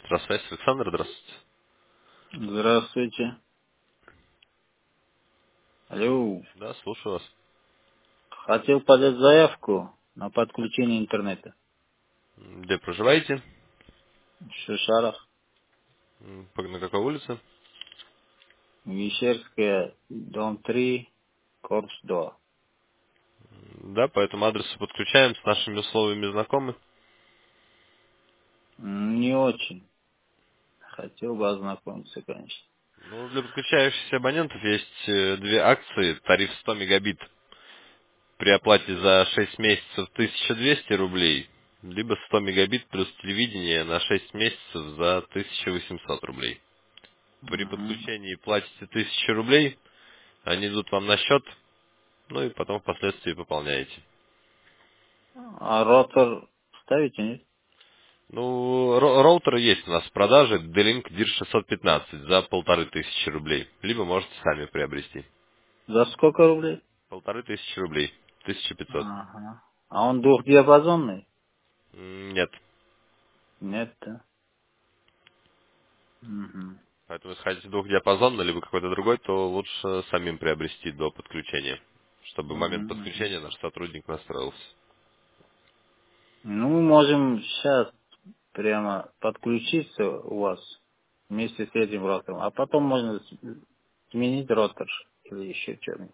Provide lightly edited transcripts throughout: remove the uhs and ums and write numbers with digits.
Электросвязь, Александр, здравствуйте. Здравствуйте. Алло. Да, слушаю вас. Хотел подать заявку на подключение интернета. Где проживаете? В Шишарах, На какой улице? Мещерская, дом 3, корпус 2. Да, по этому адресу подключаем, с нашими условиями знакомы. Не очень. Хотел бы ознакомиться, конечно. Ну, для подключающихся абонентов есть две акции. Тариф 100 мегабит при оплате за 6 месяцев 1200 рублей, либо 100 мегабит плюс телевидение на 6 месяцев за 1800 рублей. При Мгм. подключении платите 1000 рублей, они идут вам на счет, ну и потом впоследствии пополняете. А ротор ставите, нет? Ну, роутер есть у нас в продаже, D-Link DIR 615 за 1500 рублей. Либо можете сами приобрести. За сколько рублей? 1500 рублей. 1500. Ага. А он двухдиапазонный? Нет. Нет, да. Мгм. Поэтому если хотите двухдиапазонный, либо какой-то другой, то лучше самим приобрести до подключения. Чтобы в момент Мгм, мгм. подключения наш сотрудник настроился. Ну, мы можем сейчас прямо подключиться у вас вместе с этим ротором, а потом можно сменить ротор или еще что-нибудь.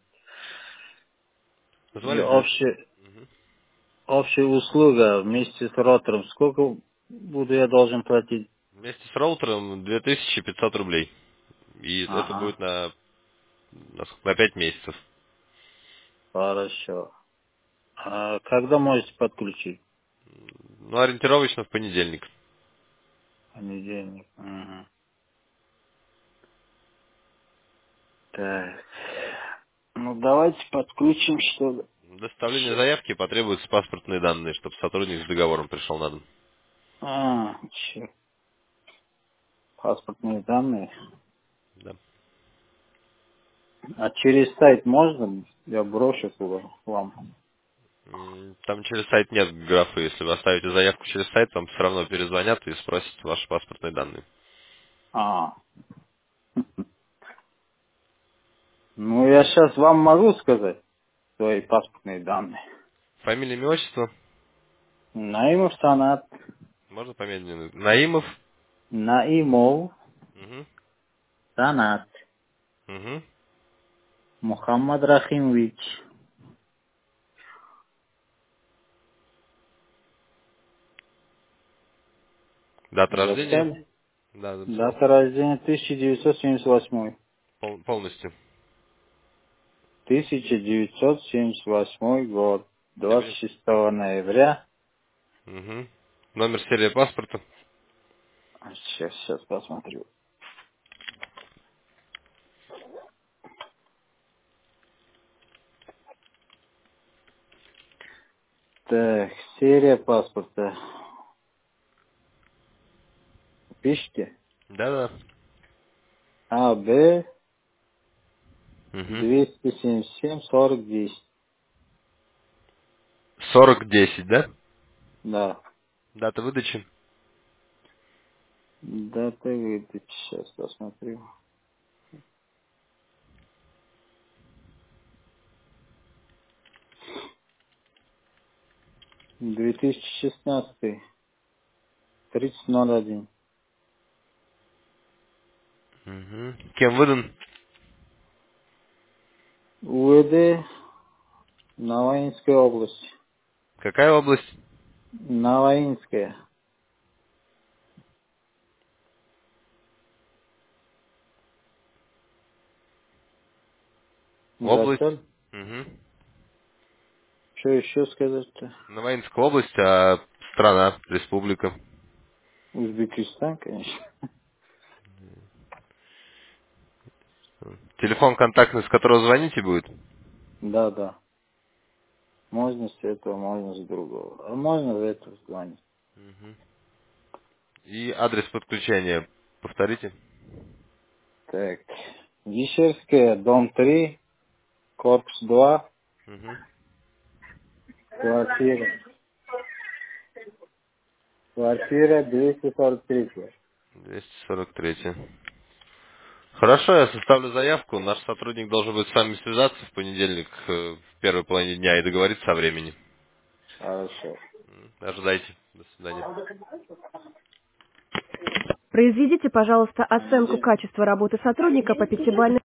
И Назвали для... общая услуга вместе с ротором, сколько буду я должен платить? Вместе с роутером 2500 рублей. И это Ага, будет на 5 месяцев. хорошо. А когда можете подключить? Ну, ориентировочно в понедельник. Понедельник. Мгм. Так. Ну, давайте подключим, что ли. Для составления Щас. заявки потребуются паспортные данные, чтобы сотрудник с договором пришел на дом. Черт. Паспортные данные. Да. А через сайт можно? Я брошу туда вам. Там через сайт нет графы. Если вы оставите заявку через сайт, вам все равно перезвонят и спросят ваши паспортные данные. А, ну я сейчас вам могу сказать свои паспортные данные. Фамилия, имя, отчество? Наимов Санат, Можно помедленнее? Наимов? Наимов Угу. Санат, Угу. Мухаммад Рахимович. Дата рождения? Записали? Да, записал. Дата рождения 1978. Полностью. 1978 год. Не будем? 26 ноября. Угу. Номер серии паспорта? Сейчас посмотрю. Так, серия паспорта. Пишите. Да-да. АБ Угу. 277 40 10. 4010, да? Да. Дата выдачи? Дата выдачи. Сейчас посмотрю. 2016. 30.01. Угу. Кем выдан? УВД. Новоинская область. Какая область? Новоинская. Область? Записали? Угу. Что еще сказать-то? Новоинская область, а страна, республика. Узбекистан, конечно. Телефон контактный, с которого звоните будет? Да, да. Можно с этого, можно с другого. А можно в это звонить. И адрес подключения повторите. Так. Вишерская, дом 3, корпус 2, Угу. квартира. Квартира 243. 243. Хорошо, я составлю заявку. Наш сотрудник должен будет с вами связаться в понедельник в первой половине дня и договориться о времени. Хорошо. Ожидайте. До свидания. Произведите, пожалуйста, оценку качества работы сотрудника по пятибалльной